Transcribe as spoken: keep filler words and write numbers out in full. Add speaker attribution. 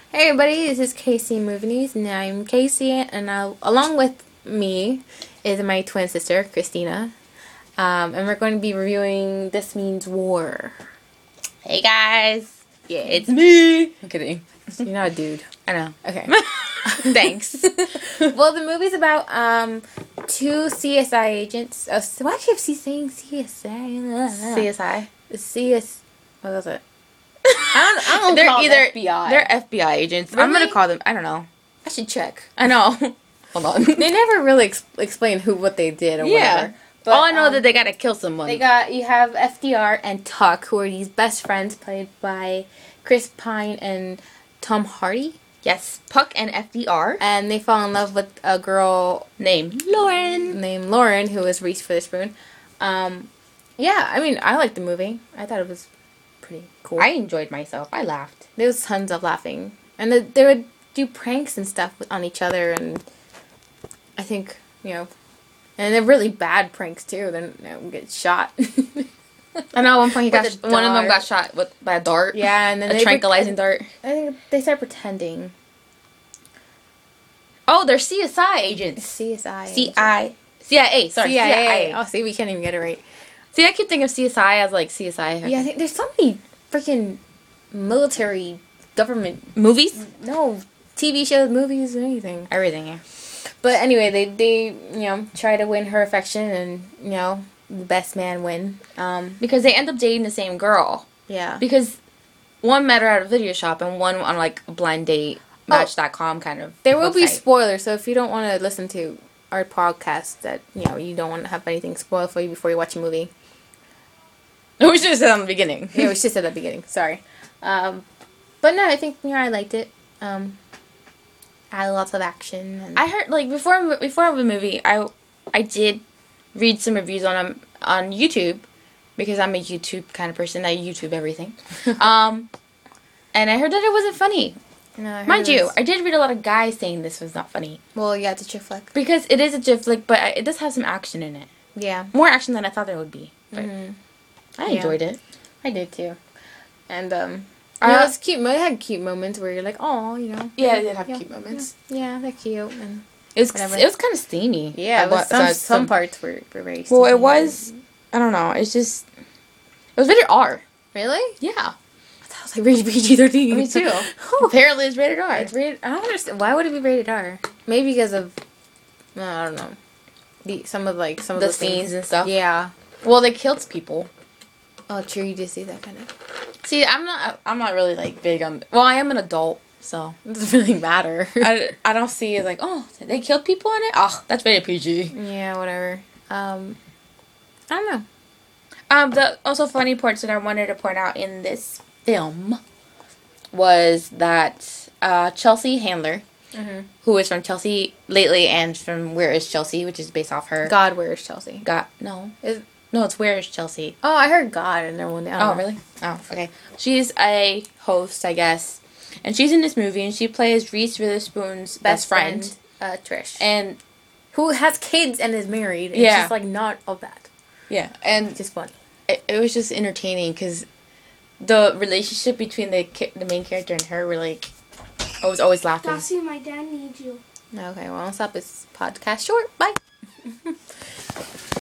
Speaker 1: Hey everybody, this is Casey Movie News, and I'm Casey, and I, along with me is my twin sister, Christina, um, and we're going to be reviewing This Means War.
Speaker 2: Hey guys!
Speaker 1: Yeah,
Speaker 2: It's me! I'm kidding.
Speaker 1: You're not a dude.
Speaker 2: I know.
Speaker 1: Okay.
Speaker 2: Thanks.
Speaker 1: Well, the movie's about um, two C S I agents. Oh, so why do you keep saying C S I?
Speaker 2: C S I.
Speaker 1: C S. What was it? I don't, I don't
Speaker 2: They're
Speaker 1: call
Speaker 2: either
Speaker 1: them F B I.
Speaker 2: They're F B I agents. I'm
Speaker 1: Really?
Speaker 2: gonna call them. I don't know.
Speaker 1: I should check.
Speaker 2: I know. Hold on.
Speaker 1: They never really ex- explain who what they did or
Speaker 2: Yeah.
Speaker 1: whatever. But,
Speaker 2: All I know
Speaker 1: um,
Speaker 2: is that they gotta kill someone.
Speaker 1: They got you have F D R and Tuck, who are these best friends played by Chris Pine and Tom Hardy,
Speaker 2: yes, Puck and F D R.
Speaker 1: and they fall in love with a girl
Speaker 2: Named Lauren.
Speaker 1: named Lauren, who is Reese Witherspoon. Um, yeah, I mean, I liked the movie. I thought it was pretty cool.
Speaker 2: I enjoyed myself. I laughed.
Speaker 1: There was tons of laughing, and the, they would do pranks and stuff with, on each other, and I think you know, and they're really bad pranks too. Then you know, get shot.
Speaker 2: I know at one point he got
Speaker 1: With
Speaker 2: sh-
Speaker 1: a
Speaker 2: one of them
Speaker 1: dart.
Speaker 2: got shot with by a dart.
Speaker 1: Yeah, and then
Speaker 2: a
Speaker 1: they
Speaker 2: tranquilizing dart.
Speaker 1: I think they start pretending.
Speaker 2: Oh, they're C S I agents.
Speaker 1: C S I.
Speaker 2: C I C I A. Sorry,
Speaker 1: C I A.
Speaker 2: C I A.
Speaker 1: Oh, see, we can't even get it right.
Speaker 2: See, I keep thinking of C S I as like C S I.
Speaker 1: Yeah, I think there's so many freaking military government.
Speaker 2: Movies.
Speaker 1: No, T V shows, movies, anything.
Speaker 2: Everything. Yeah.
Speaker 1: But anyway, they they you know try to win her affection, and you know the best man win. Um,
Speaker 2: Because they end up dating the same girl.
Speaker 1: yeah.
Speaker 2: Because one met her at a video shop and one on like a blind date match dot com kind of.
Speaker 1: There will be
Speaker 2: website.
Speaker 1: spoilers, so if you don't want to listen to our podcast, that you know you don't want to have anything spoiled for you before you watch a movie.
Speaker 2: We should have said on the beginning.
Speaker 1: Yeah, we should say at the beginning. Sorry. Um, but no, I think you know I liked it. Um, I had lots of action. And
Speaker 2: I heard like before before the movie, I I did read some reviews on um, on YouTube because I'm a YouTube kind of person. I YouTube everything. um, and I heard that it wasn't funny.
Speaker 1: no, I heard
Speaker 2: Mind
Speaker 1: it
Speaker 2: you,
Speaker 1: was-
Speaker 2: I did read a lot of guys saying this was not funny
Speaker 1: well, yeah, it's a chick flick.
Speaker 2: because it is a GIF flick, but it does have some action in it.
Speaker 1: Yeah,
Speaker 2: More action than I thought there would be. But
Speaker 1: Mhm.
Speaker 2: I
Speaker 1: Yeah.
Speaker 2: enjoyed it.
Speaker 1: I did too. And um,
Speaker 2: Uh,
Speaker 1: you know, it's cute. It had cute moments where you're like, oh, you know.
Speaker 2: Yeah, it did have
Speaker 1: yeah,
Speaker 2: cute moments.
Speaker 1: Yeah, yeah, they're cute. And
Speaker 2: It was
Speaker 1: Whatever.
Speaker 2: it was kind of steamy.
Speaker 1: yeah, it was,
Speaker 2: But-
Speaker 1: some
Speaker 2: so
Speaker 1: some parts were, were very.
Speaker 2: Well, it
Speaker 1: steamy.
Speaker 2: was. I don't know. It's just. It was rated R.
Speaker 1: Really.
Speaker 2: Yeah.
Speaker 1: I thought it was like rated P G thirteen.
Speaker 2: Me too. Apparently, it's rated R.
Speaker 1: It's rated. I don't understand. Why would it be rated R? Maybe because of. uh, I don't know. The some of like some of
Speaker 2: The
Speaker 1: the
Speaker 2: scenes
Speaker 1: things.
Speaker 2: and stuff.
Speaker 1: Yeah.
Speaker 2: Well, they killed people.
Speaker 1: Oh, true. You did see that kind of.
Speaker 2: See, I'm not. I'm not really like big on. Well, I am an adult, so
Speaker 1: It doesn't really matter.
Speaker 2: I, I don't see it like oh they killed people in it. Oh, that's rated P G.
Speaker 1: yeah. Whatever. Um. I don't know.
Speaker 2: Um, the also funny parts that I wanted to point out in this film was that uh, Chelsea Handler,
Speaker 1: Mm-hmm.
Speaker 2: who is from Chelsea Lately and from Where Is Chelsea, which is based off her.
Speaker 1: God, where is Chelsea?
Speaker 2: Got no,
Speaker 1: Is
Speaker 2: no, it's Where Is Chelsea.
Speaker 1: oh, I heard God and everyone. I don't
Speaker 2: Oh,
Speaker 1: know.
Speaker 2: really? Oh, okay. She's a host, I guess, and she's in this movie, and she plays Reese Witherspoon's best, friend.
Speaker 1: uh, Trish,
Speaker 2: and
Speaker 1: who has kids and is married. And
Speaker 2: Yeah.
Speaker 1: she's like not all that.
Speaker 2: yeah, and
Speaker 1: Just funny.
Speaker 2: it, it was just entertaining because the relationship between the ki- the main character and her were like, I was always laughing.
Speaker 3: Darcy, my dad needs you.
Speaker 1: Okay, well, I'll stop this podcast short. Bye.